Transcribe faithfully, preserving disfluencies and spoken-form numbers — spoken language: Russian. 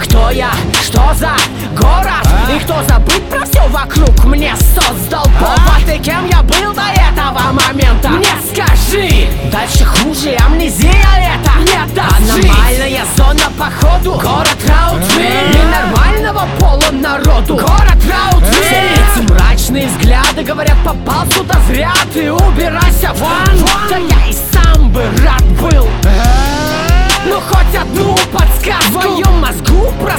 Кто я? Что за город? А? И кто забыть про все вокруг мне создал повод? А? И кем я был до этого момента? Мне скажи! Дальше хуже, амнезия это не даст жить. Аномальная зона походу, город Раутвилл. Ненормального пола народу, город Раутвилл. Все эти мрачные взгляды говорят, попал сюда зря. Ты убирайся вон, вон. Да я и сам бы рад был. Ну хоть одну подсказку в твоем мозгу про